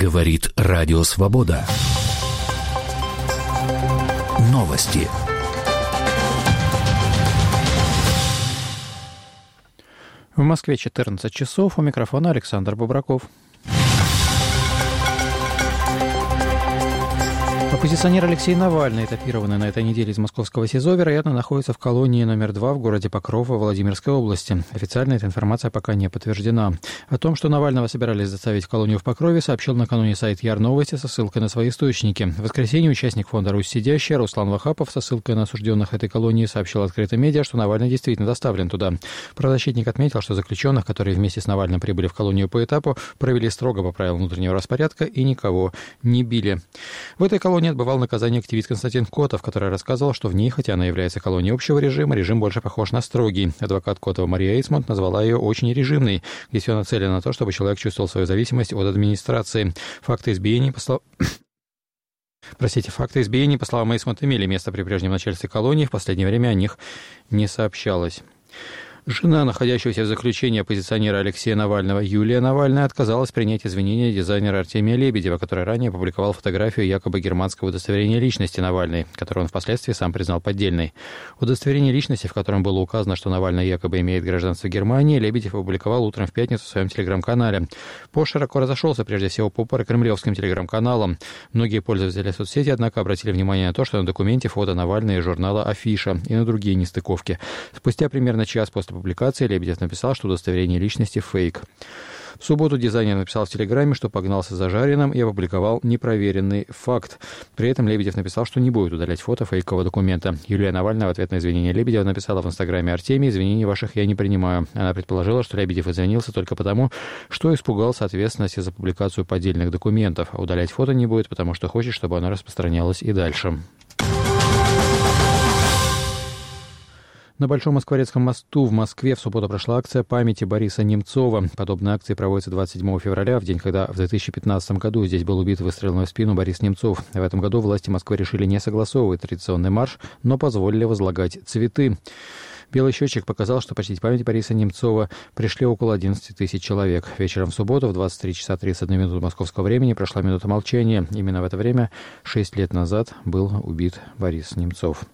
Говорит Радио Свобода. Новости. В Москве 14 часов. У микрофона Александр Бобраков. Оппозиционер Алексей Навальный, этапированный на этой неделе из московского СИЗО, вероятно, находится в колонии номер 2 в городе Покров во Владимирской области. Официально эта информация пока не подтверждена. О том, что Навального собирались доставить в колонию в Покрове, сообщил накануне сайт Яр-Новости со ссылкой на свои источники. В воскресенье участник фонда «Русь сидящая» Руслан Вахапов со ссылкой на осужденных этой колонии сообщил открытым медиа, что Навальный действительно доставлен туда. Правозащитник отметил, что заключенных, которые вместе с Навальным прибыли в колонию по этапу, провели строго по правилам внутреннего распорядка и никого не били. В этой колонии отбывал наказание активист Константин Котов, который рассказывал, что в ней, хотя она является колонией общего режима, режим больше похож на строгий. Адвокат Котова Мария Эйсмонт назвала ее очень режимной, где все нацелено на то, чтобы человек чувствовал свою зависимость от администрации. Факты избиений, по словам Эйсмонт, имели место при прежнем начальстве колонии, в последнее время о них не сообщалось. Жена находящегося в заключении оппозиционера Алексея Навального Юлия Навальная отказалась принять извинения дизайнера Артемия Лебедева, который ранее опубликовал фотографию якобы германского удостоверения личности Навальной, которое он впоследствии сам признал поддельной. Удостоверение личности, в котором было указано, что Навальный якобы имеет гражданство Германии, Лебедев опубликовал утром в пятницу в своем телеграм-канале. Пост широко разошелся прежде всего по прокремлевским телеграм-каналам. Многие пользователи соцсети, однако, обратили внимание на то, что на документе фото Навального из журнала «Афиша» и на другие нестыковки. Спустя примерно час после публикации Лебедев написал, что удостоверение личности фейк. В субботу дизайнер написал в Телеграме, что погнался за жареным и опубликовал непроверенный факт. При этом Лебедев написал, что не будет удалять фото фейкового документа. Юлия Навальная в ответ на извинения Лебедева написала в Инстаграме: «Артемий, извинений ваших я не принимаю». Она предположила, что Лебедев извинился только потому, что испугался ответственности за публикацию поддельных документов, а удалять фото не будет, потому что хочет, чтобы оно распространялось и дальше. На Большом Москворецком мосту в Москве в субботу прошла акция памяти Бориса Немцова. Подобная акция проводится 27 февраля, в день, когда в 2015 году здесь был убит выстрелом в спину Борис Немцов. В этом году власти Москвы решили не согласовывать традиционный марш, но позволили возлагать цветы. Белый счетчик показал, что почтить память Бориса Немцова пришли около 11 тысяч человек. Вечером в субботу в 23 часа 31 минуту московского времени прошла минута молчания. Именно в это время, 6 лет назад, был убит Борис Немцов.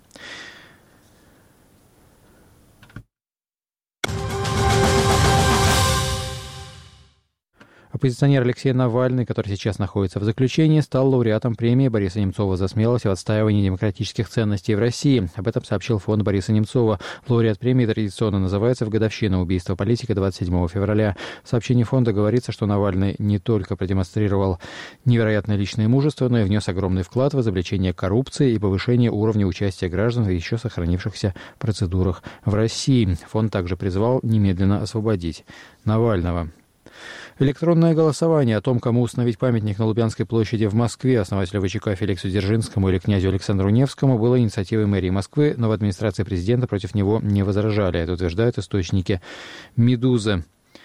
Оппозиционер Алексей Навальный, который сейчас находится в заключении, стал лауреатом премии Бориса Немцова за смелость в отстаивании демократических ценностей в России. Об этом сообщил фонд Бориса Немцова. Лауреат премии традиционно называется в годовщину убийства политика 27 февраля. В сообщении фонда говорится, что Навальный не только продемонстрировал невероятное личное мужество, но и внес огромный вклад в изобличение коррупции и повышение уровня участия граждан в еще сохранившихся процедурах в России. Фонд также призвал немедленно освободить Навального. Электронное голосование о том, кому установить памятник на Лубянской площади в Москве, основателю ВЧК Феликсу Дзержинскому или князю Александру Невскому, было инициативой мэрии Москвы, но в администрации президента против него не возражали. Это утверждают источники «Медузы».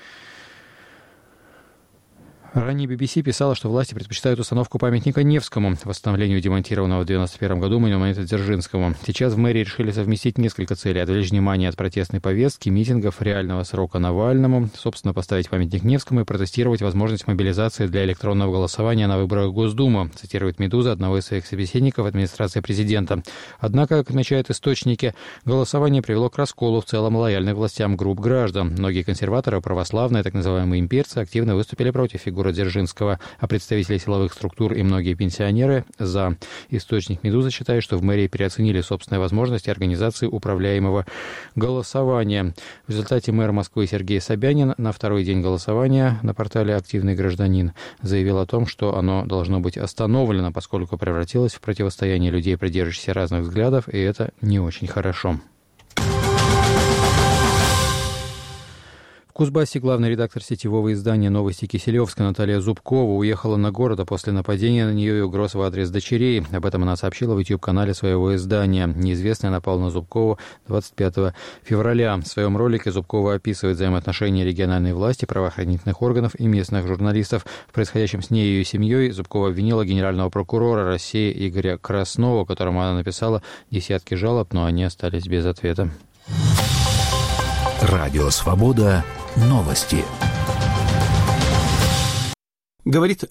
Ранее BBC писала, что власти предпочитают установку памятника Невскому, восстановлению демонтированного в 1991 году монумента Дзержинскому. Сейчас в мэрии решили совместить несколько целей: отвлечь внимание от протестной повестки, митингов, реального срока Навальному, собственно, поставить памятник Невскому и протестировать возможность мобилизации для электронного голосования на выборах в Госдуму, цитирует «Медуза» одного из своих собеседников администрации президента. Однако, как отмечают источники, голосование привело к расколу в целом лояльных властям групп граждан. Многие консерваторы, православные, так называемые имперцы, активно выступили против фигуры Дзержинского, а представители силовых структур и многие пенсионеры за. Источник «Медуза» считает, что в мэрии переоценили собственные возможности организации управляемого голосования. В результате мэр Москвы Сергей Собянин на второй день голосования на портале «Активный гражданин» заявил о том, что оно должно быть остановлено, поскольку превратилось в противостояние людей, придерживающихся разных взглядов, и это не очень хорошо. В Кузбассе главный редактор сетевого издания «Новости Киселевска» Наталья Зубкова уехала на город после нападения на нее и угроз в адрес дочерей. Об этом она сообщила в YouTube-канале своего издания. Неизвестный напал на Зубкову 25 февраля. В своем ролике Зубкова описывает взаимоотношения региональной власти, правоохранительных органов и местных журналистов. В происходящем с ней и ее семьей Зубкова обвинила генерального прокурора России Игоря Краснова, которому она написала десятки жалоб, но они остались без ответа. Радио «Свобода». Новости. Говорит